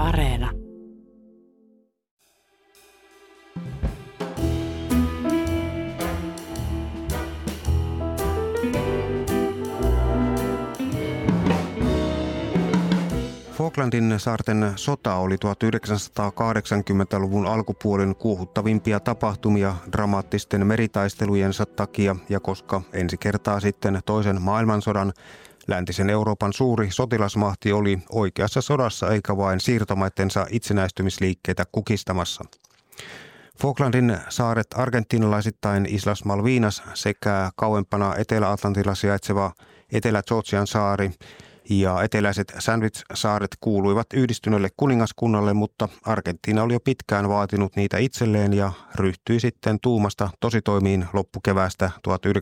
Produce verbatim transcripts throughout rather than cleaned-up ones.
Areena. Falklandin saarten sota oli tuhatyhdeksänsataakahdeksankymmentäluvun alkupuolen kuohuttavimpia tapahtumia dramaattisten meritaistelujensa takia, ja koska ensi kertaa sitten toisen maailmansodan läntisen Euroopan suuri sotilasmahti oli oikeassa sodassa eikä vain siirtomaittensa itsenäistymisliikkeitä kukistamassa. Falklandin saaret argentinalaisittain Islas Malvinas sekä kauempana Etelä-Atlantilla sijaitseva Etelä-Georgian saari ja eteläiset Sandwich-saaret kuuluivat yhdistyneelle kuningaskunnalle, mutta Argentiina oli jo pitkään vaatinut niitä itselleen ja ryhtyi sitten tuumasta tositoimiin loppukeväästä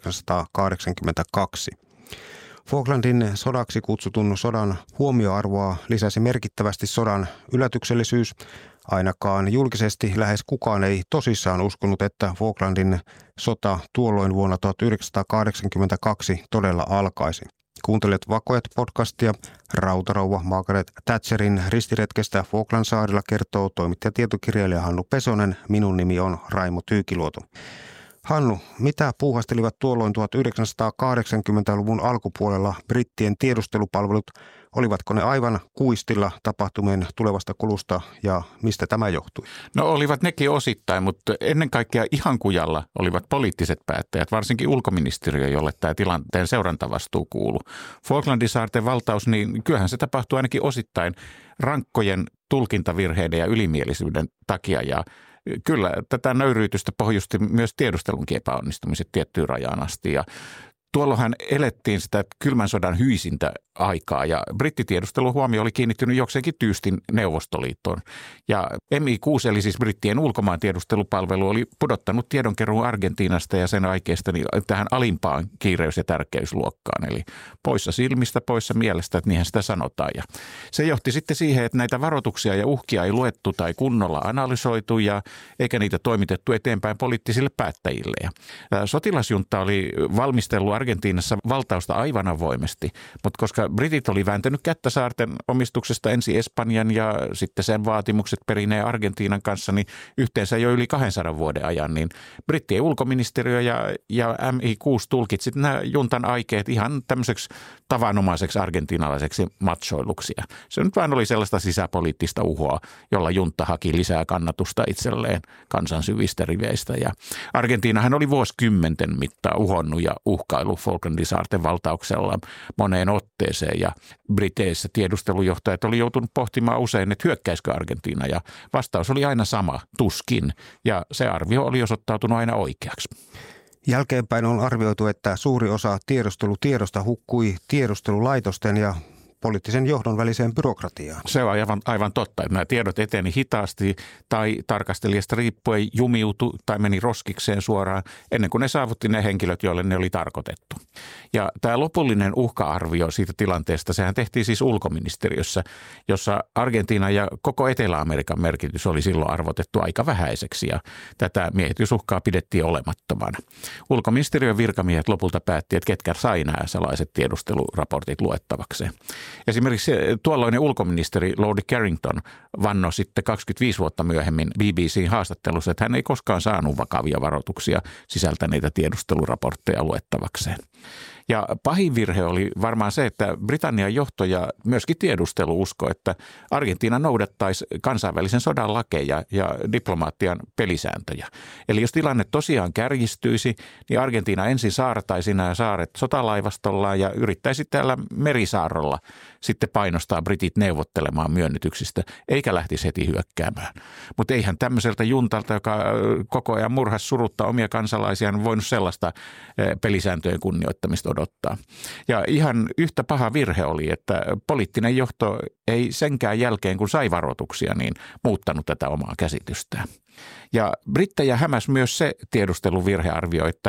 tuhatyhdeksänsataakahdeksankymmentäkaksi. Falklandin sodaksi kutsutun sodan huomioarvoa lisäsi merkittävästi sodan yllätyksellisyys. Ainakaan julkisesti lähes kukaan ei tosissaan uskonut, että Falklandin sota tuolloin vuonna tuhatyhdeksänsataakahdeksankymmentäkaksi todella alkaisi. Kuuntelet Vakojat podcastia. Rautarouva Margaret Thatcherin ristiretkestä Falklandsaarilla kertoo toimittaja tietokirjailija Hannu Pesonen. Minun nimi on Raimo Tyykiluoto. Hannu, mitä puuhastelivat tuolloin tuhatyhdeksänsataakahdeksankymmentäluvun alkupuolella brittien tiedustelupalvelut? Olivatko ne aivan kuistilla tapahtumien tulevasta kulusta ja mistä tämä johtui? No olivat nekin osittain, mutta ennen kaikkea ihan kujalla olivat poliittiset päättäjät, varsinkin ulkoministeriö, jolle tämä tilanteen seurantavastuu kuului. Falklandin saarten valtaus, niin kyllähän se tapahtui ainakin osittain rankkojen tulkintavirheiden ja ylimielisyyden takia, ja kyllä tätä nöyryytystä pohjusti myös tiedustelunkin epäonnistumiset tiettyyn rajaan asti, ja tuolloinhan elettiin sitä kylmän sodan hyisintä aikaa, ja brittitiedusteluhuomio huomio oli kiinnittynyt jokseenkin tyystin Neuvostoliittoon. Ja M I kuusi, eli siis brittien ulkomaantiedustelupalvelu, oli pudottanut tiedonkeruun Argentiinasta ja sen aikeista niin tähän alimpaan kiireys- ja tärkeysluokkaan. Eli poissa silmistä, poissa mielestä, että niinhän sitä sanotaan. Ja se johti sitten siihen, että näitä varoituksia ja uhkia ei luettu tai kunnolla analysoitu, ja eikä niitä toimitettu eteenpäin poliittisille päättäjille. Ja sotilasjunta oli valmistellut Argentiinassa valtausta aivan avoimesti, mutta koska britit oli vääntänyt kättä saarten omistuksesta ensin Espanjan ja sitten sen vaatimukset perineen Argentiinan kanssa, niin yhteensä jo yli kahdensadan vuoden ajan, niin brittien ulkoministeriö ja, ja M I kuusi tulkitsi nämä juntan aikeet ihan tämmöiseksi tavanomaiseksi argentinalaiseksi machoiluksi. Se nyt vaan oli sellaista sisäpoliittista uhoa, jolla junta haki lisää kannatusta itselleen kansan syvistä riveistä. Ja Argentiinahan oli vuosikymmenten mittaan uhonnut ja uhkailu Falklandin saarten valtauksella moneen otteeseen, ja Briteissä tiedustelujohtajat oli joutunut pohtimaan usein, että hyökkäisikö Argentiina, ja vastaus oli aina sama, tuskin, ja se arvio oli osoittautunut aina oikeaksi. Jälkeenpäin on arvioitu, että suuri osa tiedustelutiedosta hukkui tiedustelulaitosten ja poliittisen johdon väliseen byrokratiaan. Se on aivan, aivan totta, että nämä tiedot eteni hitaasti tai tarkastelijasta riippuen jumiutu tai meni roskikseen suoraan ennen kuin ne saavutti ne henkilöt, joille ne oli tarkoitettu. Ja tämä lopullinen uhka-arvio siitä tilanteesta, sehän tehtiin siis ulkoministeriössä, jossa Argentiina ja koko Etelä-Amerikan merkitys oli silloin arvotettu aika vähäiseksi, ja tätä miehitysuhkaa pidettiin olemattomana. Ulkoministeriön virkamiehet lopulta päätti, että ketkä sai nämä salaiset tiedusteluraportit luettavakseen. Esimerkiksi tuolloinen ulkoministeri Lord Carrington vannoi sitten kaksikymmentäviisi vuotta myöhemmin B B C:n haastattelussa, että hän ei koskaan saanut vakavia varoituksia sisältäneitä tiedusteluraportteja luettavakseen. Ja pahin virhe oli varmaan se, että Britannian johto ja myöskin tiedustelu usko, että Argentiina noudattaisi kansainvälisen sodan lakeja ja diplomaattian pelisääntöjä. Eli jos tilanne tosiaan kärjistyisi, niin Argentiina ensin saartaisi nämä saaret sotalaivastollaan ja yrittäisi täällä merisaarrolla sitten painostaa britit neuvottelemaan myönnytyksistä, eikä lähtisi heti hyökkäämään. Mutta eihän tämmöiseltä juntalta, joka koko ajan murhasi suruttaa omia kansalaisiaan, voinut sellaista pelisääntöjen kunnioittamista odottaa. Ja ihan yhtä paha virhe oli, että poliittinen johto ei senkään jälkeen, kun sai varoituksia, niin muuttanut tätä omaa käsitystään. Ja brittejä hämäsi myös se tiedusteluvirhearvio, että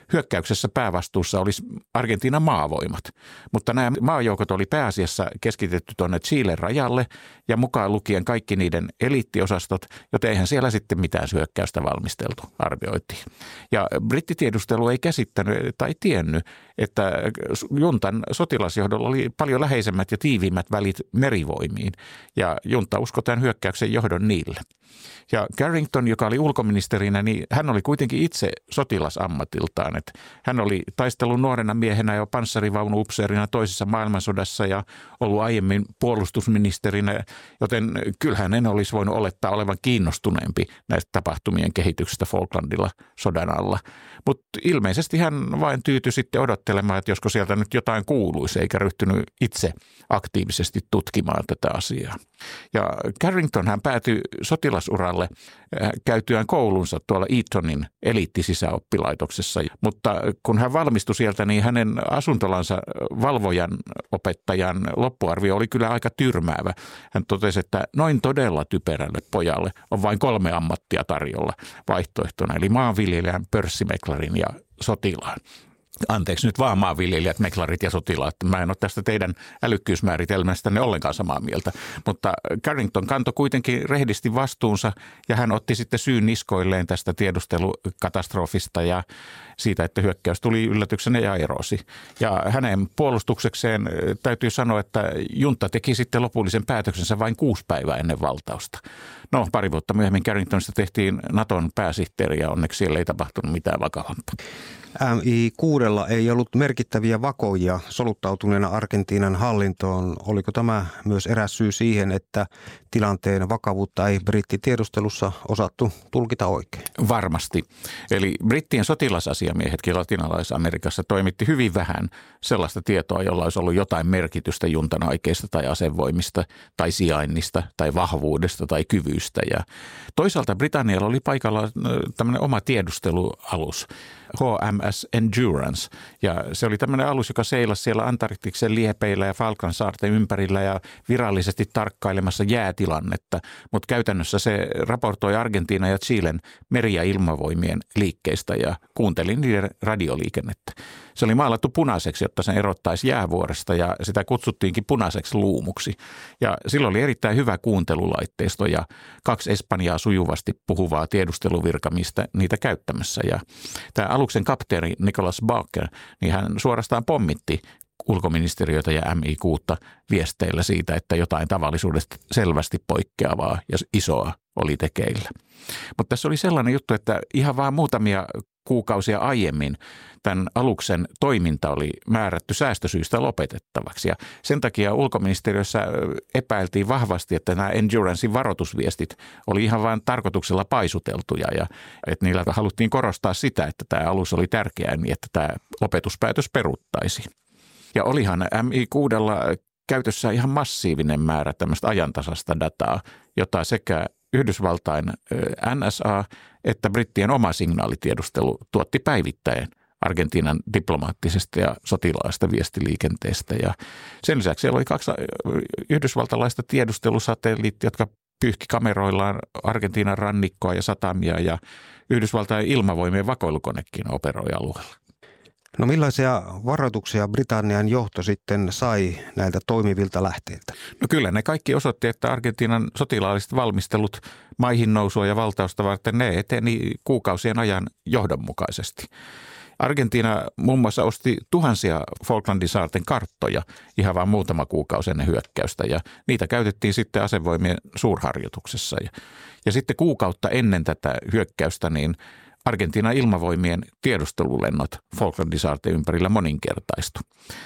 hyökkäyksessä päävastuussa olisi Argentiinan maavoimat. Mutta nämä maajoukot oli pääasiassa keskitetty tuonne Chilen rajalle ja mukaan lukien kaikki niiden eliittiosastot, joten eihän siellä sitten mitään hyökkäystä valmisteltu, arvioitiin. Ja brittitiedustelu ei käsittänyt tai tiennyt, että juntan sotilasjohdolla oli paljon läheisemmät ja tiiviimmät välit merivoimiin ja junta uskoi tämän hyökkäyksen johdon niille. Ja Carrington, joka oli ulkoministerinä, niin hän oli kuitenkin itse sotilasammatiltaan. Että hän oli taistellut nuorena miehenä jo panssarivaunuupseerina toisessa maailmansodassa ja ollut aiemmin puolustusministerinä, joten kyllähän en olisi voinut olettaa olevan kiinnostuneempi näistä tapahtumien kehityksestä Falklandilla sodan alla. Mutta ilmeisesti hän vain tyytyi sitten odottelemaan, että josko sieltä nyt jotain kuuluisi, eikä ryhtynyt itse aktiivisesti tutkimaan tätä asiaa. Ja Carrington hän päätyi sotilasuralle käytyään koulunsa tuolla Eatonin eliittisisäoppilaitoksessa. Mutta kun hän valmistui sieltä, niin hänen asuntolansa valvojan opettajan loppuarvio oli kyllä aika tyrmäävä. Hän totesi, että noin todella typerälle pojalle on vain kolme ammattia tarjolla vaihtoehtona, eli maanviljelijän, pörssimeklarin ja sotilaan. Anteeksi nyt vaan maanviljelijät, meklarit ja sotilaat. Mä en ole tästä teidän älykkyysmääritelmästänne ollenkaan samaa mieltä. Mutta Carrington kantoi kuitenkin rehdisti vastuunsa ja hän otti sitten syyn niskoilleen tästä tiedustelukatastrofista ja siitä, että hyökkäys tuli yllätyksenä ja erosi. Ja hänen puolustuksekseen täytyy sanoa, että junta teki sitten lopullisen päätöksensä vain kuusi päivää ennen valtausta. No, pari vuotta myöhemmin Carringtonista tehtiin Naton pääsihteeri ja onneksi siellä ei tapahtunut mitään vakavampaa. M I kuusi ei ollut merkittäviä vakoja soluttautuneena Argentiinan hallintoon. Oliko tämä myös eräs syy siihen, että tilanteen vakavuutta ei brittitiedustelussa osattu tulkita oikein? Varmasti. Eli brittien sotilasasiamiehetkin Latinalais-Amerikassa toimitti hyvin vähän sellaista tietoa, jolla olisi ollut jotain merkitystä juntan aikeista tai asevoimista tai sijainnista tai vahvuudesta tai kyvyistä. Ja toisaalta Britannialla oli paikalla tämmöinen oma tiedustelualus, H M S Endurance, ja se oli tämmöinen alus, joka seilasi siellä Antarktiksen liepeillä ja Falklandsaarten ympärillä ja virallisesti tarkkailemassa jäätilannetta, mutta käytännössä se raportoi Argentiinan ja Chilen meri- ja ilmavoimien liikkeistä ja kuunteli niiden radioliikennettä. Se oli maalattu punaiseksi, jotta se erottaisi jäävuoresta ja sitä kutsuttiinkin punaiseksi luumuksi. Ja silloin oli erittäin hyvä kuuntelulaitteisto ja kaksi Espanjaa sujuvasti puhuvaa tiedusteluvirkamista niitä käyttämässä. Ja tämä aluksen kapteeni Nicholas Barker, niin hän suorastaan pommitti ulkoministeriötä ja M I kuusi viesteillä siitä, että jotain tavallisuudesta selvästi poikkeavaa ja isoa oli tekeillä. Mutta tässä oli sellainen juttu, että ihan vaan muutamia kuukausia aiemmin tämän aluksen toiminta oli määrätty säästösyistä lopetettavaksi. Ja sen takia ulkoministeriössä epäiltiin vahvasti, että nämä Endurancein varoitusviestit oli ihan vain tarkoituksella paisuteltuja ja että niillä haluttiin korostaa sitä, että tämä alus oli tärkeä niin, että tämä lopetuspäätös peruttaisiin. Ja olihan M I kuusi käytössä ihan massiivinen määrä tämmöistä ajantasasta dataa, jota sekä Yhdysvaltain N S A että brittien oma signaalitiedustelu tuotti päivittäin Argentiinan diplomaattisesta ja sotilaista viestiliikenteestä. Ja sen lisäksi siellä oli kaksi yhdysvaltalaista tiedustelusatelliittia, jotka pyyhki kameroillaan Argentiinan rannikkoa ja satamia ja Yhdysvaltain ilmavoimien vakoilukonekin operoi alueella. No millaisia varoituksia Britannian johto sitten sai näiltä toimivilta lähteiltä? No kyllä ne kaikki osoitti, että Argentiinan sotilaalliset valmistelut maihin nousua ja valtausta varten ne eteni kuukausien ajan johdonmukaisesti. Argentiina muun muassa osti tuhansia Falklandin saarten karttoja ihan vain muutama kuukausi ennen hyökkäystä ja niitä käytettiin sitten asevoimien suurharjoituksessa. Ja, ja sitten kuukautta ennen tätä hyökkäystä niin Argentiinan ilmavoimien tiedustelulennot Falklandin saarten ympärillä moninkertaistu.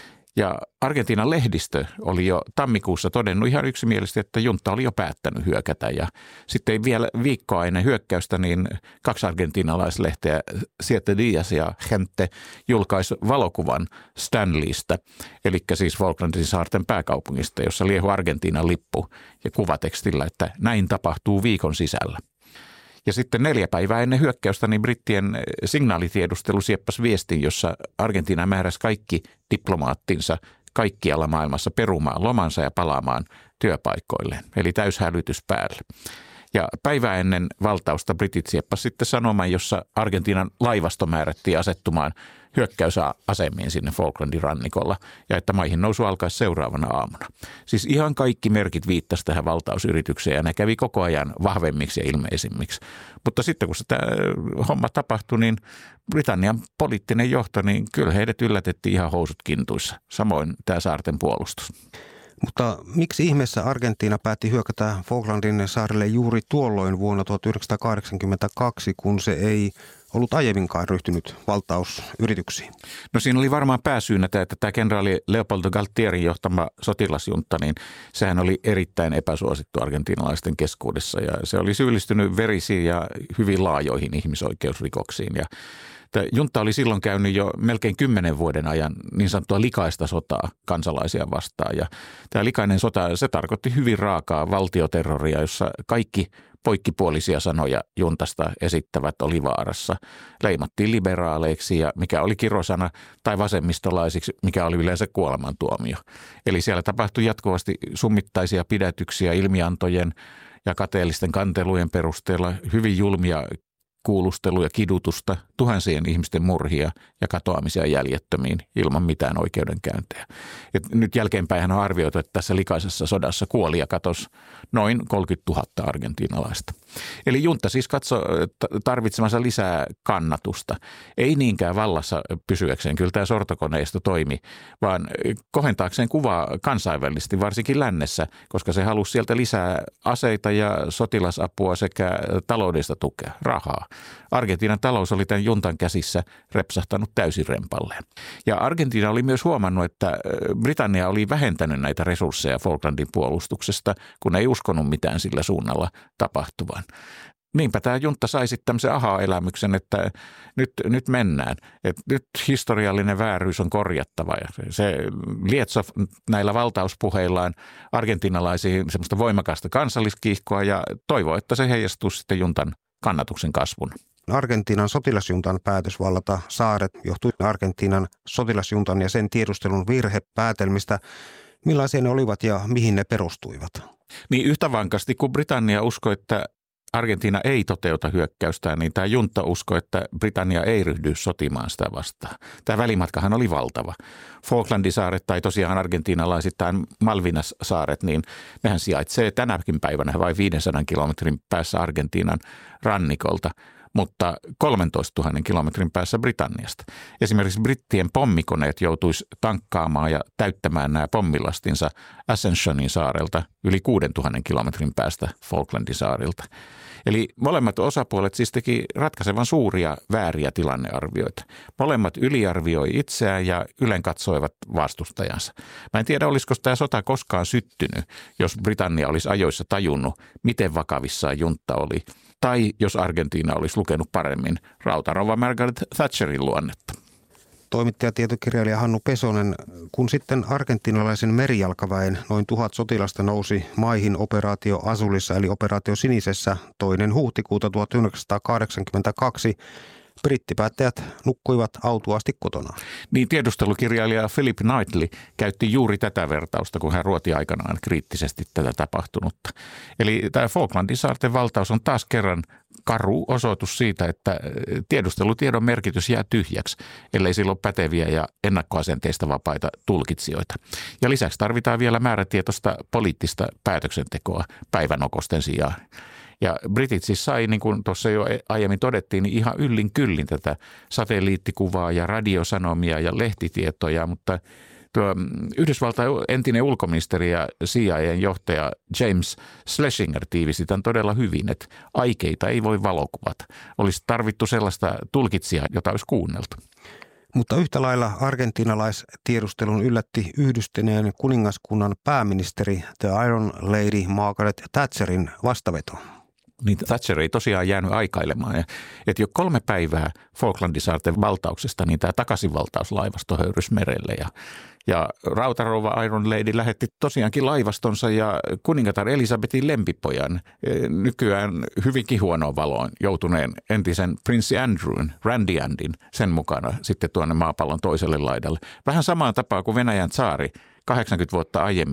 Ja Argentiinan lehdistö oli jo tammikuussa todennut ihan yksimielisesti, että junta oli jo päättänyt hyökätä. Ja sitten vielä viikkoa ennen hyökkäystä niin kaksi argentiinalaislehteä, Siete Días ja Gente, julkaisi valokuvan Stanleystä, eli siis Falklandin saarten pääkaupungista, jossa liehui Argentiinan lippu ja kuvatekstillä, että näin tapahtuu viikon sisällä. Ja sitten neljä päivää ennen hyökkäystä niin brittien signaalitiedustelu sieppasi viestin, jossa Argentiina määräsi kaikki diplomaattinsa kaikkialla maailmassa perumaan lomansa ja palaamaan työpaikoilleen, eli täyshälytys päälle. Ja päivää ennen valtausta britit sieppasivat sitten sanoman, jossa Argentiinan laivasto määrättiin asettumaan hyökkäysasemiin sinne Falklandin rannikolla ja että maihin nousu alkaisi seuraavana aamuna. Siis ihan kaikki merkit viittasi tähän valtausyritykseen ja ne kävi koko ajan vahvemmiksi ja ilmeisimmiksi. Mutta sitten kun se tämä homma tapahtui, niin Britannian poliittinen johto, niin kyllä heidät yllätettiin ihan housut kintuissa. Samoin tämä saarten puolustus. Mutta miksi ihmeessä Argentiina päätti hyökätä Falklandin saarelle juuri tuolloin vuonna tuhatyhdeksänsataakahdeksankymmentäkaksi, kun se ei ollut aiemminkaan ryhtynyt valtausyrityksiin? No siinä oli varmaan pääsyynä tämä, että tämä kenraali Leopoldo Galtierin johtama sotilasjunta, niin sehän oli erittäin epäsuosittu argentiinalaisten keskuudessa ja se oli syyllistynyt verisiin ja hyvin laajoihin ihmisoikeusrikoksiin ja tämä junta oli silloin käynyt jo melkein kymmenen vuoden ajan niin sanottua likaista sotaa kansalaisia vastaan. Ja tämä likainen sota, se tarkoitti hyvin raakaa valtioterroria, jossa kaikki poikkipuolisia sanoja juntasta esittävät oli vaarassa. Leimattiin liberaaleiksi ja mikä oli kirosana tai vasemmistolaisiksi, mikä oli yleensä kuolemantuomio. Eli siellä tapahtui jatkuvasti summittaisia pidätyksiä ilmiantojen ja kateellisten kantelujen perusteella, hyvin julmia kuulusteluja, kidutusta, tuhansien ihmisten murhia ja katoamisia jäljettömiin ilman mitään oikeudenkäyntejä. Et nyt jälkeenpäin on arvioitu, että tässä likaisessa sodassa kuoli ja katosi noin kolmekymmentätuhatta argentiinalaista. Eli junta siis katsoi tarvitsemansa lisää kannatusta. Ei niinkään vallassa pysyäkseen, kyllä tämä sortokoneisto toimi, vaan kohentaakseen kuvaa kansainvälisesti, varsinkin lännessä, koska se halusi sieltä lisää aseita ja sotilasapua sekä taloudellista tukea, rahaa. Argentiinan talous oli tämän juntan käsissä repsahtanut täysin rempalleen. Ja Argentiina oli myös huomannut, että Britannia oli vähentänyt näitä resursseja Falklandin puolustuksesta, kun ei uskonut mitään sillä suunnalla tapahtuvan. Niinpä tämä junta sai sitten tämmöisen aha-elämyksen, että nyt, nyt mennään. Että nyt historiallinen vääryys on korjattava. Ja se lietsoi näillä valtauspuheillaan argentinalaisiin semmoista voimakasta kansalliskiihkoa ja toivoi, että se heijastuu sitten juntan kannatuksen kasvun. Argentiinan sotilasjuntan päätös vallata saaret johtui Argentiinan sotilasjuntan ja sen tiedustelun virhepäätelmistä. Millaisia ne olivat ja mihin ne perustuivat? Niin yhtä vankasti kuin Britannia uskoi, että Argentiina ei toteuta hyökkäystään, niin tämä junta uskoi, että Britannia ei ryhdy sotimaan sitä vastaan. Tämä välimatkahan oli valtava. Falklandisaaret tai tosiaan argentiinalaisittain Malvinas-saaret, niin nehän sijaitsee tänäkin päivänä vain viisisataa kilometrin päässä Argentiinan rannikolta, mutta kolmentoistatuhannen kilometrin päässä Britanniasta. Esimerkiksi brittien pommikoneet joutuisi tankkaamaan ja täyttämään nämä pommilastinsa Ascensionin saarelta yli kuudentuhannen kilometrin päästä Falklandisaarilta. Eli molemmat osapuolet siis teki ratkaisevan suuria vääriä tilannearvioita. Molemmat yliarvioi itseään ja ylenkatsoivat vastustajansa. Mä en tiedä, olisiko tämä sota koskaan syttynyt, jos Britannia olisi ajoissa tajunnut, miten vakavissaan juntta oli. Tai jos Argentiina olisi lukenut paremmin rautarouva Margaret Thatcherin luonnetta. Toimittaja tietokirjailija Hannu Pesonen, kun sitten argentinalaisen merijalkaväen noin tuhat sotilasta nousi maihin operaatio Azulissa eli operaatio Sinisessä toinen huhtikuuta tuhatyhdeksänsataakahdeksankymmentäkaksi, brittipäättäjät nukkuivat autuaasti kotona. Niin tiedustelukirjailija Philip Knightley käytti juuri tätä vertausta, kun hän ruoti aikanaan kriittisesti tätä tapahtunutta. Eli tämä Falklandin saarten valtaus on taas kerran karu osoitus siitä, että tiedustelutiedon merkitys jää tyhjäksi, ellei sillä ole päteviä ja ennakkoasenteista vapaita tulkitsijoita. Ja lisäksi tarvitaan vielä määrätietoista poliittista päätöksentekoa päivänokosten sijaan. Ja britit siis sai, niin kuin tuossa jo aiemmin todettiin, niin ihan yllin kyllin tätä satelliittikuvaa ja radiosanomia ja lehtitietoja, mutta tuo Yhdysvaltain entinen ulkoministeri ja C I A:n johtaja James Schlesinger tiivisti tämän todella hyvin, että aikeita ei voi valokuvata. Olisi tarvittu sellaista tulkitsijaa, jota olisi kuunneltu. Mutta yhtä lailla argentinalaistiedustelun yllätti Yhdistyneen kuningaskunnan pääministeri The Iron Lady Margaret Thatcherin vastaveto. Niin Thatcher ei tosiaan jäänyt aikailemaan. Ja, että jo kolme päivää Falklandisaarten valtauksesta, niin tämä takaisinvaltauslaivasto höyrysi merelle. Ja, ja rautarouva Iron Lady lähetti tosiaankin laivastonsa ja kuningatar Elisabetin lempipojan, nykyään hyvinkin huonoon valoon joutuneen entisen prinssi Andrewn, Randy Andin, sen mukana sitten tuonne maapallon toiselle laidalle. Vähän samaan tapaan kuin Venäjän tsaari kahdeksankymmentä vuotta aiemmin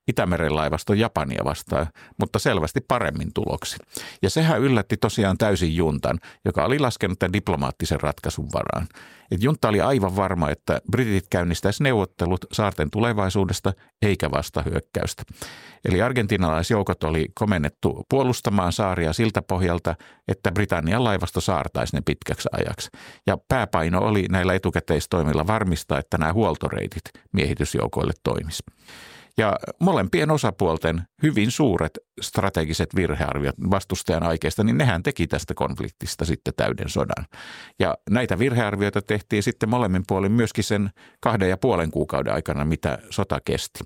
Itämeren laivaston Japania vastaan, mutta selvästi paremmin tuloksin. Ja sehän yllätti tosiaan täysin juntan, joka oli laskenut tämän diplomaattisen ratkaisun varaan. Et junta oli aivan varma, että britit käynnistäisi neuvottelut saarten tulevaisuudesta eikä vastahyökkäystä. Eli argentinalaisjoukot oli komennettu puolustamaan saaria siltä pohjalta, että Britannian laivasto saartaisi ne pitkäksi ajaksi. Ja pääpaino oli näillä etukäteistoimilla varmistaa, että nämä huoltoreitit miehitysjoukoille toimisi. Ja molempien osapuolten hyvin suuret strategiset virhearviot vastustajan aikeista, niin nehän teki tästä konfliktista sitten täyden sodan. Ja näitä virhearvioita tehtiin sitten molemmin puolin myöskin sen kahden ja puolen kuukauden aikana, mitä sota kesti.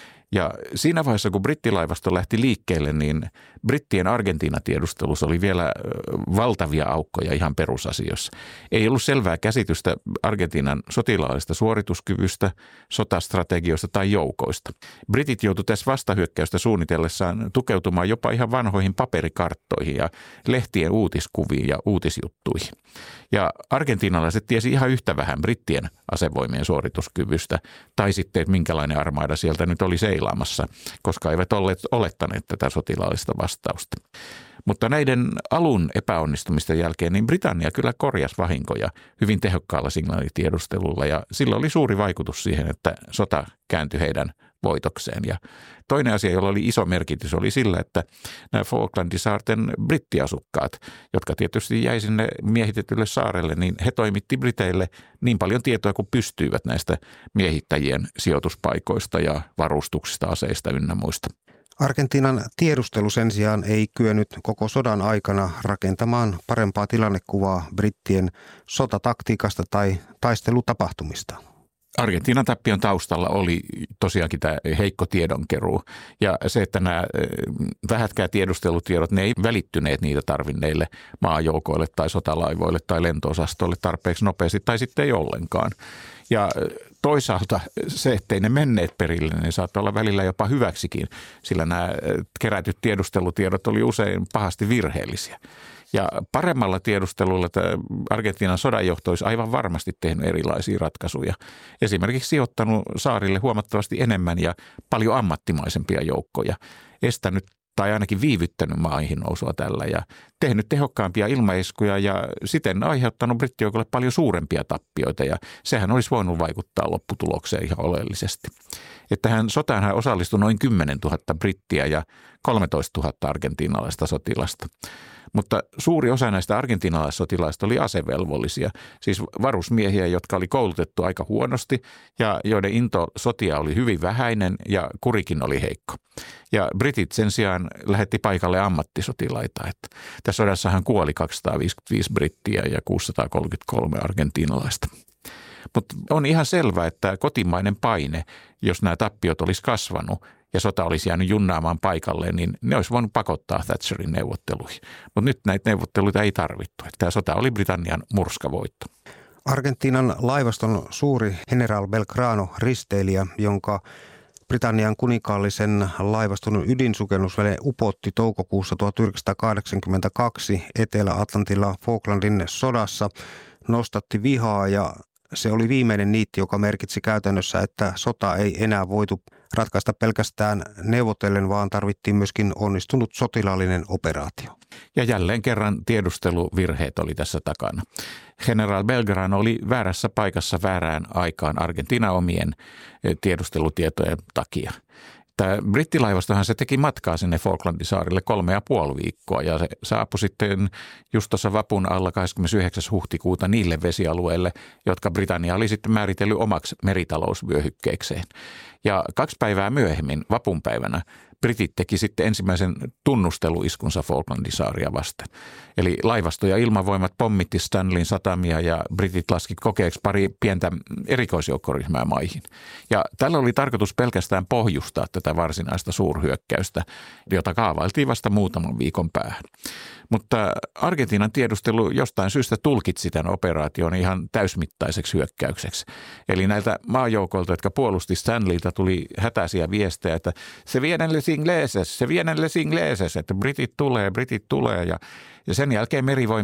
Ja siinä vaiheessa, kun brittilaivasto lähti liikkeelle, niin brittien Argentiina-tiedustelussa oli vielä valtavia aukkoja ihan perusasioissa. Ei ollut selvää käsitystä Argentiinan sotilaallisesta suorituskyvystä, sotastrategioista tai joukoista. Britit joutuivat tässä vastahyökkäystä suunnitellessaan tukeutumaan jopa ihan vanhoihin paperikarttoihin ja lehtien uutiskuviin ja uutisjuttuihin. Ja argentiinalaiset tiesi ihan yhtä vähän brittien asevoimien suorituskyvystä tai sitten, että minkälainen armaida sieltä nyt oli seilaamassa, koska eivät olleet olettaneet tätä sotilaallista vastausta. Mutta näiden alun epäonnistumisten jälkeen niin Britannia kyllä korjasi vahinkoja hyvin tehokkaalla signaalitiedustelulla ja sillä oli suuri vaikutus siihen, että sota kääntyi heidän voitokseen. Ja toinen asia, jolla oli iso merkitys, oli sillä, että nämä Falklandisaarten brittiasukkaat, jotka tietysti jäi sinne miehitetylle saarelle, niin he toimitti Briteille niin paljon tietoa kuin pystyivät näistä miehittäjien sijoituspaikoista ja varustuksista, aseista ynnä muista. Argentiinan tiedustelu sen sijaan ei kyennyt koko sodan aikana rakentamaan parempaa tilannekuvaa brittien sotataktiikasta tai taistelutapahtumista. Argentiinan tappion taustalla oli tosiaankin tämä heikko tiedonkeruu ja se, että nämä vähätkään tiedustelutiedot, ne ei välittyneet niitä tarvinneille maajoukoille tai sotalaivoille tai lentoosastoille tarpeeksi nopeasti tai sitten ei ollenkaan. Ja toisaalta se, ettei ne menneet perille, ne saattoi olla välillä jopa hyväksikin, sillä nämä kerätyt tiedustelutiedot oli usein pahasti virheellisiä. Ja paremmalla tiedustelulla tämä Argentiinan sodanjohto olisi aivan varmasti tehnyt erilaisia ratkaisuja. Esimerkiksi sijoittanut saarille huomattavasti enemmän ja paljon ammattimaisempia joukkoja, estänyt tai ainakin viivyttänyt maihin nousua tällä ja tehnyt tehokkaampia ilmaiskuja ja siten aiheuttanut brittijoukolle paljon suurempia tappioita ja sehän olisi voinut vaikuttaa lopputulokseen ihan oleellisesti. Että hän sotaan osallistui noin kymmenen tuhatta brittiä ja kolmetoista tuhatta argentiinalaista sotilasta. Mutta suuri osa näistä argentiinalaissotilaista oli asevelvollisia, siis varusmiehiä, jotka oli koulutettu aika huonosti ja joiden into sotia oli hyvin vähäinen ja kurikin oli heikko. Ja britit sen sijaan lähetti paikalle ammattisotilaita. Että tässä sodassahan kuoli kaksisataaviisikymmentäviisi brittiä ja kuusisataakolmekymmentäkolme argentiinalaista. Mutta on ihan selvää, että kotimainen paine, jos nämä tappiot olisi kasvanut ja sota olisi jäänyt junnaamaan paikalleen, niin ne olisi voinut pakottaa Thatcherin neuvotteluihin. Mutta nyt näitä neuvotteluita ei tarvittu. Tämä sota oli Britannian murskavoitto. Argentiinan laivaston suuri General Belgrano risteilijä, jonka Britannian kuninkaallisen laivaston ydinsukennusvene upotti toukokuussa tuhatyhdeksänsataakahdeksankymmentäkaksi Etelä-Atlantilla Falklandin sodassa, nostatti vihaa ja se oli viimeinen niitti, joka merkitsi käytännössä, että sota ei enää voitu ratkaista pelkästään neuvotellen, vaan tarvittiin myöskin onnistunut sotilaallinen operaatio. Ja jälleen kerran tiedusteluvirheet oli tässä takana. General Belgrano oli väärässä paikassa väärään aikaan Argentiinan omien tiedustelutietojen takia. Tämä brittilaivastohan se teki matkaa sinne Falklandisaarille kolme ja puoli viikkoa ja se saapui sitten just tuossa vapun alla kahdeskymmenesyhdeksäs huhtikuuta niille vesialueille, jotka Britannia oli sitten määritellyt omaksi meritalousvyöhykkeekseen. Ja kaksi päivää myöhemmin, vapunpäivänä, britit teki sitten ensimmäisen tunnusteluiskunsa Falklandisaaria vastaan. Eli laivasto ja ilmavoimat pommitti Stanleyn satamia ja britit laski kokeeksi pari pientä erikoisjoukkoryhmää maihin. Ja tällä oli tarkoitus pelkästään pohjustaa tätä varsinaista suurhyökkäystä, jota kaavailtiin vasta muutaman viikon päähän. Mutta Argentiinan tiedustelu jostain syystä tulkitsi tämän operaation ihan täysmittaiseksi hyökkäykseksi. Eli näiltä maajoukoilta, jotka puolusti Stanleyltä, tuli hätäisiä viestejä, että se vienen les ingleses, se vienen les ingleses, että britit tulee, britit tulee. Ja, ja sen jälkeen merivoimien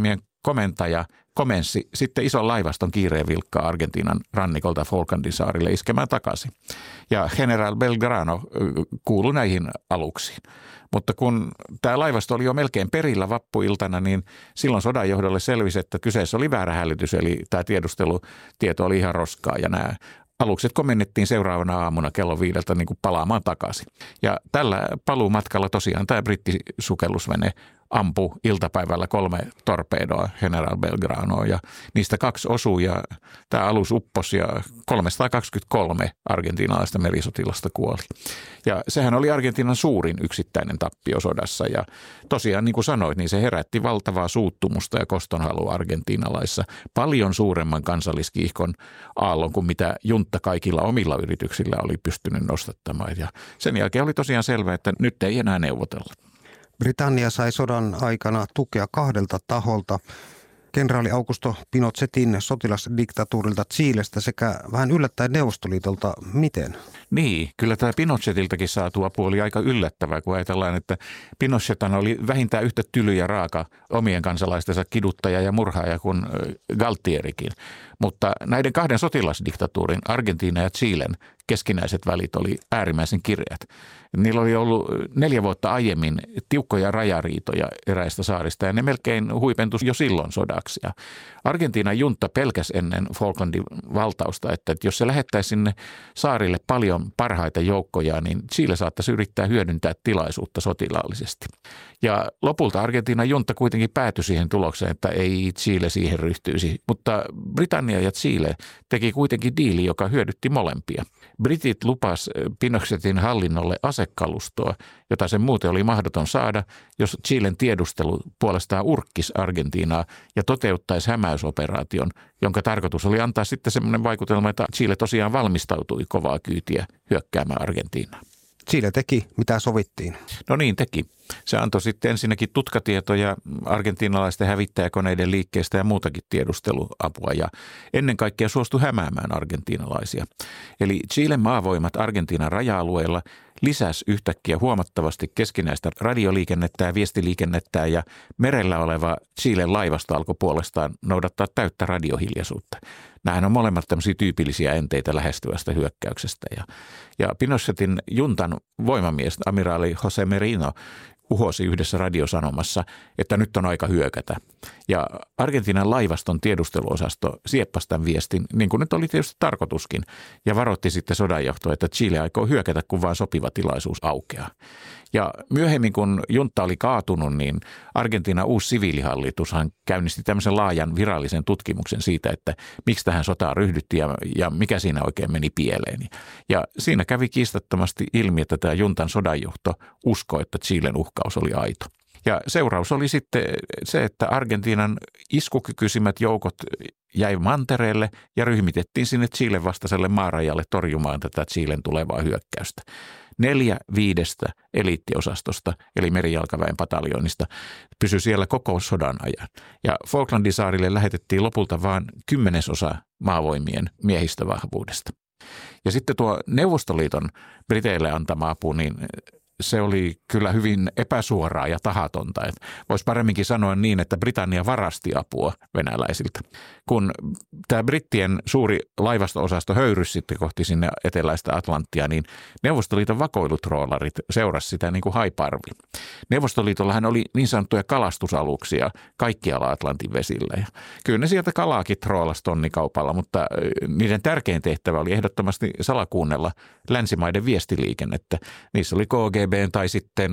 komentaja komensi sitten ison laivaston kiireen vilkkaa Argentiinan rannikolta Falklandin saarille iskemään takaisin. Ja General Belgrano kuului näihin aluksiin. Mutta kun tämä laivasto oli jo melkein perillä vappuiltana, niin silloin sodan johdolle selvisi, että kyseessä oli väärä hälytys, eli tämä tiedustelutieto oli ihan roskaa ja nämä alukset komennettiin seuraavana aamuna kello viideltä niin kuin palaamaan takaisin. Ja tällä paluumatkalla tosiaan tämä brittisukellusvene ampui iltapäivällä kolme torpedoa General Belgranoa ja niistä kaksi osui ja tämä alus upposi ja kolmesataakaksikymmentäkolme argentiinalaista merisotilasta kuoli. Ja sehän oli Argentiinan suurin yksittäinen tappio sodassa ja tosiaan niin kuin sanoit, niin se herätti valtavaa suuttumusta ja kostonhalua argentiinalaissa paljon suuremman kansalliskiihkon aallon kuin mitä juntta kaikilla omilla yrityksillä oli pystynyt nostattamaan. Ja sen jälkeen oli tosiaan selvää, että nyt ei enää neuvotella. Britannia sai sodan aikana tukea kahdelta taholta. Kenraali Augusto Pinochetin sotilasdiktatuurilta Chilestä sekä vähän yllättäen Neuvostoliitolta. Miten? Niin, kyllä tämä Pinochetiltakin saatu apu oli aika yllättävää, kun ajatellaan, että Pinochethan oli vähintään yhtä tyly ja raaka omien kansalaistensa kiduttaja ja murhaaja kuin Galtierikin. Mutta näiden kahden sotilasdiktatuurin, Argentiina ja Chilen, keskinäiset välit oli äärimmäisen kireät. Niillä oli ollut neljä vuotta aiemmin tiukkoja rajariitoja eräistä saarista ja ne melkein huipentui jo silloin sodaksi. Ja Argentiinan juntta pelkäsi ennen Falklandin valtausta, että jos se lähettäisi sinne saarille paljon parhaita joukkoja, niin Chile saattaisi yrittää hyödyntää tilaisuutta sotilaallisesti. Ja lopulta Argentiinan juntta kuitenkin päätyi siihen tulokseen, että ei Chile siihen ryhtyisi, mutta Britannia ja Chile teki kuitenkin diili, joka hyödytti molempia. Britit lupas Pinochetin hallinnolle asekalustoa, jota sen muuten oli mahdoton saada, jos Chilen tiedustelu puolestaan urkkisi Argentiinaa ja toteuttaisi hämäysoperaation, jonka tarkoitus oli antaa sitten semmoinen vaikutelma, että Chile tosiaan valmistautui kovaa kyytiä hyökkäämään Argentiinaan. Chile teki, mitä sovittiin. No niin, teki. Se antoi sitten ensinnäkin tutkatietoja argentiinalaisten hävittäjäkoneiden liikkeestä ja muutakin tiedusteluapua ja ennen kaikkea suostui hämäämään argentiinalaisia. Eli Chilen maavoimat Argentiinan raja-alueella lisäsi yhtäkkiä huomattavasti keskinäistä radioliikennettä ja viestiliikennettä ja merellä oleva Chilen laivasto alkoi puolestaan noudattaa täyttä radiohiljaisuutta. Nämähän on molemmat tämmöisiä tyypillisiä enteitä lähestyvästä hyökkäyksestä. Ja, ja Pinochetin juntan voimamies, amiraali Jose Merino, uhosi yhdessä radiosanomassa, että nyt on aika hyökätä. Ja Argentiinan laivaston tiedusteluosasto sieppasi tämän viestin, niin kuin nyt oli tietysti tarkoituskin, ja varoitti sitten sodanjohtoa, että Chile aikoo hyökätä, kun vaan sopiva tilaisuus aukeaa. Ja myöhemmin, kun juntta oli kaatunut, niin Argentiinan uusi siviilihallitushan käynnisti tämmöisen laajan virallisen tutkimuksen siitä, että miksi tähän sotaan ryhdyttiin ja, ja mikä siinä oikein meni pieleen. Ja siinä kävi kiistattomasti ilmi, että tämä juntan sodanjohto uskoi, että Chilen uhkaus oli aito. Ja seuraus oli sitten se, että Argentiinan iskukykyisimmät joukot jäi mantereelle ja ryhmitettiin sinne Chilen vastaiselle maarajalle torjumaan tätä Chilen tulevaa hyökkäystä. Neljä viidestä eliittiosastosta, eli merijalkaväen pataljoonista, pysyi siellä koko sodan ajan. Ja Falklandin saarille lähetettiin lopulta vain kymmenesosa maavoimien miehistövahvuudesta. Ja sitten tuo Neuvostoliiton Briteille antama apu, niin se oli kyllä hyvin epäsuoraa ja tahatonta. Voisi paremminkin sanoa niin, että Britannia varasti apua venäläisiltä. Kun tämä brittien suuri laivasto-osasto höyrysi sitten kohti sinne eteläistä Atlanttia, niin Neuvostoliiton vakoilutroolarit seurasi sitä niin kuin haiparvi. Neuvostoliitollahan oli niin sanottuja kalastusaluksia kaikkialla Atlantin vesillä. Ja kyllä ne sieltä kalaakin troolasi tonnikaupalla, mutta niiden tärkein tehtävä oli ehdottomasti salakuunnella länsimaiden viestiliikennettä. Niissä oli K G B tai sitten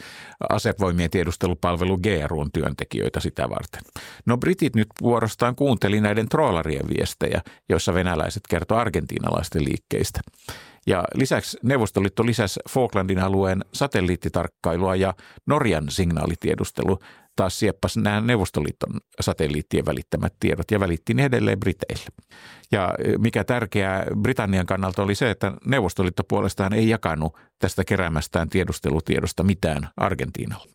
asevoimien tiedustelupalvelu G R U:n työntekijöitä sitä varten. No britit nyt vuorostaan kuunteli näiden troolarien viestejä, joissa venäläiset kertoi argentiinalaisten liikkeistä. Ja lisäksi Neuvostoliitto lisäsi Falklandin alueen satelliittitarkkailua ja Norjan signaalitiedustelu taas sieppasi nämä Neuvostoliiton satelliittien välittämät tiedot ja välitti ne edelleen Briteille. Ja mikä tärkeää Britannian kannalta oli se, että Neuvostoliitto puolestaan ei jakanut tästä keräämästään tiedustelutiedosta mitään Argentiinalle.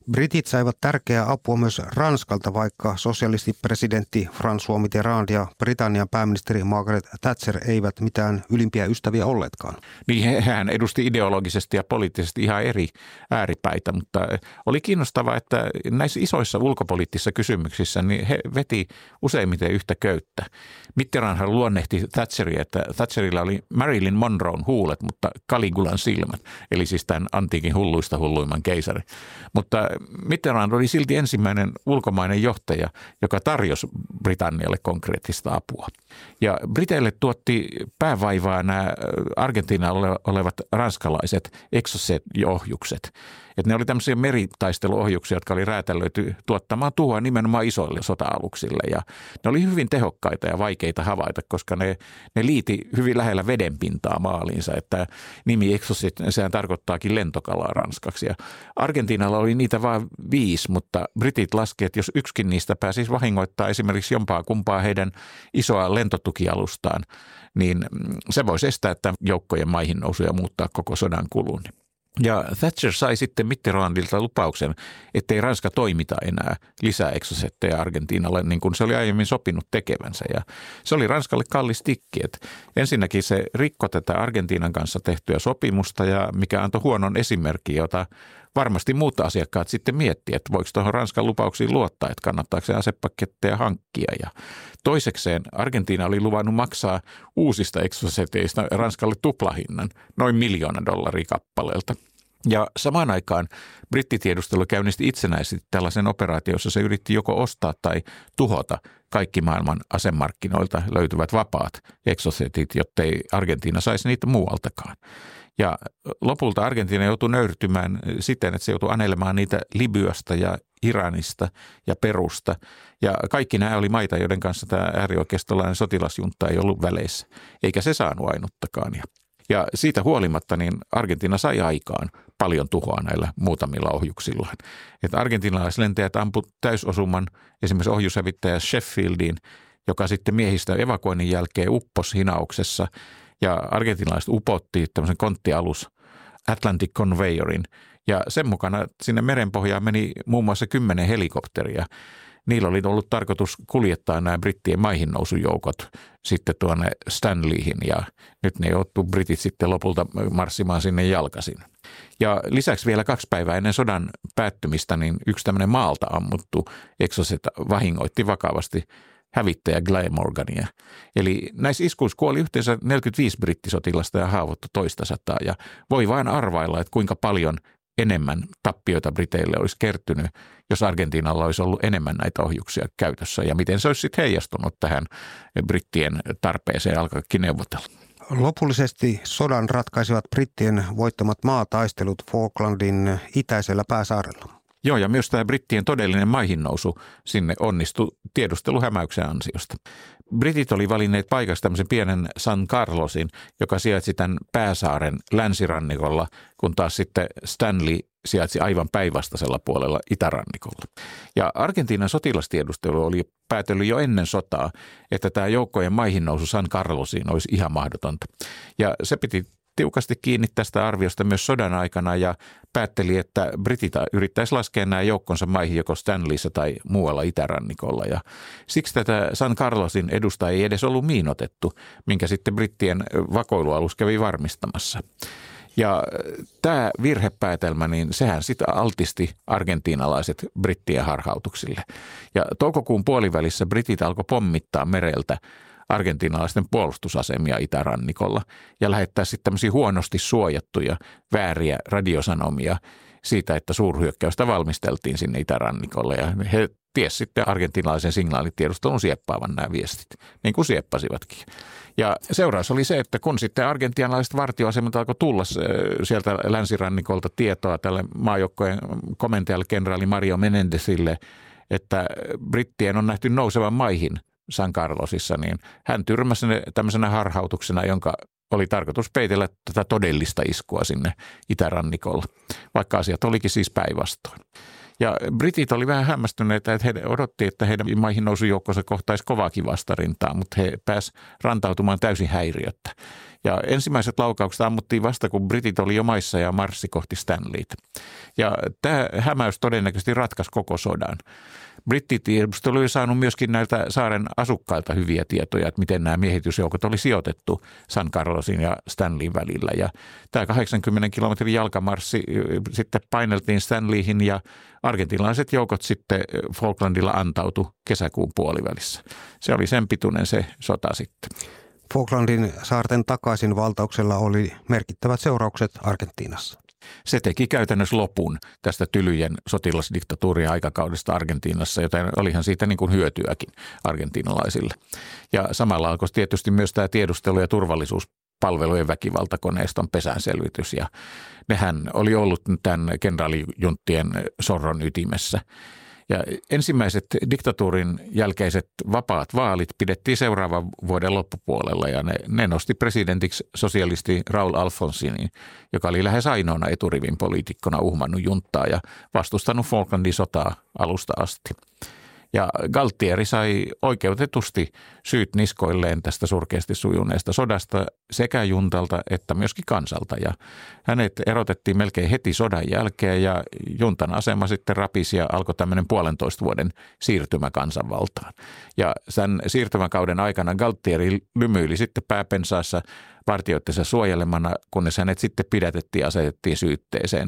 Britit saivat tärkeää apua myös Ranskalta, vaikka sosialistipresidentti François Mitterrand ja Britannian pääministeri Margaret Thatcher eivät mitään ylimpiä ystäviä olleetkaan. Niin, hän edusti ideologisesti ja poliittisesti ihan eri ääripäitä, mutta oli kiinnostavaa, että näissä isoissa ulkopoliittisissa kysymyksissä niin he veti useimmiten yhtä köyttä. Mitterrandhan luonnehti Thatcheria, että Thatcherilla oli Marilyn Monroen huulet, mutta Caligulan silmät, eli siis tämän antiikin hulluista hulluimman keisari. Mutta Mitterrand oli silti ensimmäinen ulkomainen johtaja, joka tarjosi Britannialle konkreettista apua. Ja Briteille tuotti päävaivaa nämä Argentiinalla olevat ranskalaiset Exocet-ohjukset. Että ne oli tämmöisiä meritaisteluohjuksia, jotka oli räätälöity tuottamaan tuhoa nimenomaan isoille sota-aluksille. Ja ne oli hyvin tehokkaita ja vaikeita havaita, koska ne, ne liiti hyvin lähellä vedenpintaa maaliinsa. Että nimi Exocet, sehän tarkoittaakin lentokalaa ranskaksi. Ja Argentiinalla oli niitä vain viisi, mutta britit laski, että jos yksikin niistä pääsisi vahingoittaa esimerkiksi jompaa kumpaa heidän isoa lentotukialustaan, niin se voisi estää tämän joukkojen maihin nousu ja muuttaa koko sodan kulun. Ja Thatcher sai sitten Mitterrandilta lupauksen, ettei Ranska toimita enää lisää Exocetteja Argentiinalle, niin kuin se oli aiemmin sopinut tekevänsä. Ja se oli Ranskalle kallis tikki. Että ensinnäkin se rikkoi tätä Argentiinan kanssa tehtyä sopimusta, ja mikä antoi huonon esimerkki, jota varmasti muut asiakkaat sitten miettii, että voiko tuohon Ranskan lupauksiin luottaa, että kannattaako se asepaketteja hankkia. Ja toisekseen Argentiina oli luvannut maksaa uusista Exoceteista Ranskalle tuplahinnan, noin miljoona dollaria kappaleelta. Ja samaan aikaan brittitiedustelu käynnisti itsenäisesti tällaisen operaation, jossa se yritti joko ostaa tai tuhota kaikki maailman asemarkkinoilta löytyvät vapaat Exocetit, jottei Argentiina saisi niitä muualtakaan. Ja lopulta Argentiina joutui nöyrtymään siten, että se joutui anelemaan niitä Libyasta ja Iranista ja Perusta. Ja kaikki nämä oli maita, joiden kanssa tämä äärioikeistolainen sotilasjunta ei ollut väleissä, eikä se saanut ainuttakaan. Ja siitä huolimatta niin Argentiina sai aikaan paljon tuhoa näillä muutamilla ohjuksillaan. Että argentinalaislentäjät ampuivat täysosuman esimerkiksi ohjushävittäjä Sheffieldiin, joka sitten miehistä evakuoinnin jälkeen upposi hinauksessa. Ja argentinalaiset upotti tämmöisen konttialus Atlantic Conveyorin. Ja sen mukana sinne merenpohjaan meni muun muassa kymmenen helikopteria. Niillä oli ollut tarkoitus kuljettaa nämä brittien maihinnousujoukot sitten tuonne Stanleyhin, ja nyt ne joutuu britit sitten lopulta marssimaan sinne jalkaisin. Ja lisäksi vielä kaksi päivää ennen sodan päättymistä niin yksi tämmöinen maalta ammuttu Exocet vahingoitti vakavasti hävittäjä Glamorgania. Eli näissä iskuissa kuoli yhteensä neljäkymmentäviisi brittisotilasta ja haavoittui toista sataa, ja voi vain arvailla, että kuinka paljon enemmän tappioita Briteille olisi kertynyt, jos Argentiinalla olisi ollut enemmän näitä ohjuksia käytössä, ja miten se olisi sitten heijastunut tähän brittien tarpeeseen alkaakin neuvotella. Lopullisesti sodan ratkaisivat brittien voittamat maataistelut Falklandin itäisellä pääsaarella. Joo, ja myös tämä brittien todellinen maihinnousu sinne onnistui tiedusteluhämäyksen ansiosta. Britit oli valinneet paikasta tämmöisen pienen San Carlosin, joka sijaitsi tämän pääsaaren länsirannikolla, kun taas sitten Stanley sijaitsi aivan päinvastaisella puolella itärannikolla. Ja Argentiinan sotilastiedustelu oli päätellyt jo ennen sotaa, että tämä joukkojen maihinnousu San Carlosiin olisi ihan mahdotonta. Ja se piti tiukasti kiinni tästä arviosta myös sodan aikana ja päätteli, että britit yrittäisi laskea nämä joukkonsa maihin joko Stanleyssä tai muualla itärannikolla. Ja siksi tätä San Carlosin edusta ei edes ollut miinotettu, minkä sitten brittien vakoilualus kävi varmistamassa. Ja tämä virhepäätelmä, niin sehän sitten altisti argentiinalaiset brittien harhautuksille. Ja toukokuun puolivälissä britit alkoi pommittaa mereltä argentiinalaisten puolustusasemia itärannikolla ja lähettää sitten tämmöisiä huonosti suojattuja vääriä radiosanomia siitä, että suurhyökkäystä valmisteltiin sinne itärannikolle. Ja he tiesivät sitten argentiinalaisen signaalitiedustelun sieppaavan nämä viestit, niin kuin sieppasivatkin. Ja seuraus oli se, että kun sitten argentiinalaiset vartioasemat alkoi tulla sieltä länsirannikolta tietoa tälle maajoukkojen komentajalle kenraali Mario Menendezille, että brittien on nähty nousevan maihin San Carlosissa, niin hän tyrmäsi ne tämmöisenä harhautuksena, jonka oli tarkoitus peitellä tätä todellista iskua sinne itärannikolla, vaikka asiat olikin siis päinvastoin. Ja britit oli vähän hämmästyneitä, että he odotti, että heidän maihin nousujoukkonsa kohtaisi kovaakin vastarintaa, mutta he pääsivät rantautumaan täysin häiriöttä. Ja ensimmäiset laukaukset ammuttiin vasta, kun britit oli jo maissa ja marssi kohti Stanleyta. Ja tämä hämäys todennäköisesti ratkaisi koko sodan. Brittitiedustelu oli saanut myöskin näiltä saaren asukkailta hyviä tietoja, että miten nämä miehitysjoukot oli sijoitettu San Carlosin ja Stanleyn välillä. Ja tämä kahdeksankymmenen kilometrin jalkamarssi sitten paineltiin Stanleyhin ja argentinalaiset joukot sitten Falklandilla antautu kesäkuun puolivälissä. Se oli sen pituinen se sota sitten. Falklandin saarten takaisin valtauksella oli merkittävät seuraukset Argentiinassa. Se teki käytännössä lopun tästä tylyjen sotilasdiktatuurien aikakaudesta Argentiinassa, joten olihan siitä niin kuin hyötyäkin argentiinalaisille. Ja samalla alkoi tietysti myös tämä tiedustelu- ja turvallisuuspalvelujen väkivaltakoneiston pesäänselvitys. Ja nehän oli ollut tämän kenraalijunttien sorron ytimessä. Ja ensimmäiset diktatuurin jälkeiset vapaat vaalit pidettiin seuraavan vuoden loppupuolella ja ne, ne nosti presidentiksi sosialisti Raúl Alfonsinin, joka oli lähes ainoana eturivin poliitikkona uhmannut junttaa ja vastustanut Falklandin sotaa alusta asti. Ja Galtieri sai oikeutetusti syyt niskoilleen tästä surkeasti sujuneesta sodasta sekä juntalta että myöskin kansalta. Ja hänet erotettiin melkein heti sodan jälkeen ja juntan asema sitten rapisi ja alkoi tämmöinen puolentoista vuoden siirtymä kansanvaltaan. Ja sen siirtymäkauden aikana Galtieri lymyili sitten pääpensaassa partioittensa suojelemana, kunnes hänet sitten pidätettiin ja asetettiin syytteeseen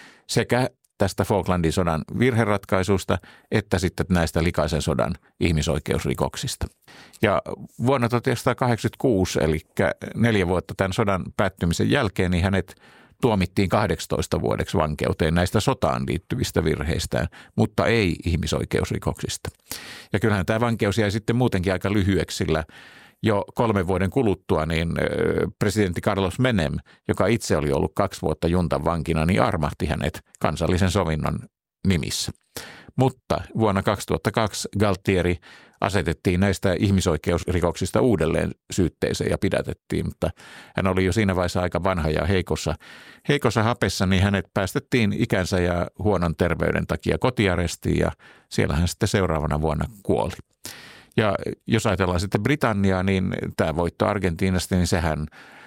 sekä tästä Falklandin sodan virheratkaisusta, että sitten näistä likaisen sodan ihmisoikeusrikoksista. Ja vuonna tuhatyhdeksänsataakahdeksankymmentäkuusi, eli neljä vuotta tämän sodan päättymisen jälkeen, niin hänet tuomittiin kahdeksantoista vuodeksi vankeuteen näistä sotaan liittyvistä virheistään, mutta ei ihmisoikeusrikoksista. Ja kyllähän tämä vankeus jäi sitten muutenkin aika lyhyeksi, sillä jo kolmen vuoden kuluttua niin presidentti Carlos Menem, joka itse oli ollut kaksi vuotta juntan vankina, niin armahti hänet kansallisen sovinnon nimissä. Mutta vuonna kaksituhattakaksi Galtieri asetettiin näistä ihmisoikeusrikoksista uudelleen syytteeseen ja pidätettiin, mutta hän oli jo siinä vaiheessa aika vanha ja heikossa, heikossa hapessa, niin hänet päästettiin ikänsä ja huonon terveyden takia kotiarestiin ja siellä hän sitten seuraavana vuonna kuoli. Ja jos ajatellaan sitten Britanniaa, niin tämä voitto Argentiinasta, niin sehän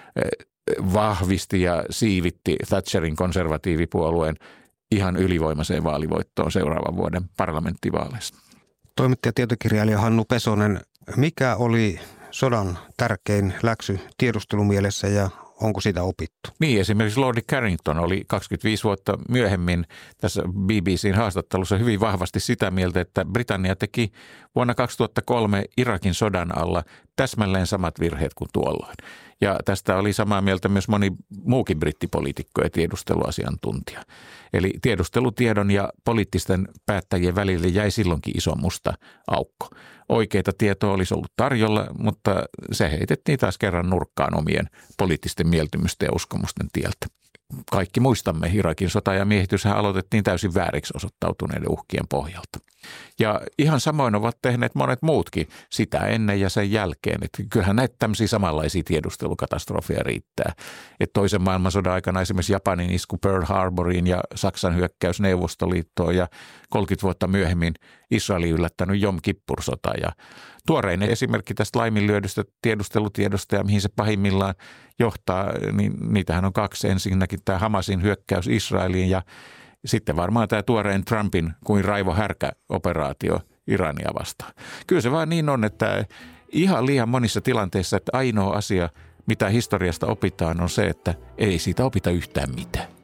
vahvisti ja siivitti Thatcherin konservatiivipuolueen ihan ylivoimaiseen vaalivoittoon seuraavan vuoden parlamenttivaaleissa. Toimittaja tietokirjailija Hannu Pesonen, mikä oli sodan tärkein läksy tiedustelumielessä ja onko sitä opittu? Niin, esimerkiksi Lordi Carrington oli kaksikymmentäviisi vuotta myöhemmin tässä B B C:n haastattelussa hyvin vahvasti sitä mieltä, että Britannia teki vuonna kaksituhattakolme Irakin sodan alla täsmälleen samat virheet kuin tuolloin. Ja tästä oli samaa mieltä myös moni muukin brittipoliitikko ja tiedusteluasiantuntija. Eli tiedustelutiedon ja poliittisten päättäjien välille jäi silloinkin iso musta aukko. Oikeita tietoa olisi ollut tarjolla, mutta se heitettiin taas kerran nurkkaan omien poliittisten mieltymysten ja uskomusten tieltä. Kaikki muistamme, Irakin sota ja miehityshän aloitettiin täysin vääriksi osoittautuneiden uhkien pohjalta. Ja ihan samoin ovat tehneet monet muutkin sitä ennen ja sen jälkeen. Että kyllähän näitä tämmöisiä samanlaisia tiedustelukatastrofeja riittää. Että toisen maailmansodan aikana esimerkiksi Japanin isku Pearl Harboriin ja Saksan hyökkäys Neuvostoliittoon ja kolmekymmentä vuotta myöhemmin Israelin yllättänyt Jom Kippur-sota. Ja tuorein esimerkki tästä laiminlyödystä tiedustelutiedosta ja mihin se pahimmillaan johtaa, niin niitähän on kaksi. Ensinnäkin tämä Hamasin hyökkäys Israeliin ja sitten varmaan tämä tuorein Trumpin kuin Raivo Härkä-operaatio Irania vastaan. Kyllä se vaan niin on, että ihan liian monissa tilanteissa, että ainoa asia, mitä historiasta opitaan, on se, että ei siitä opita yhtään mitään.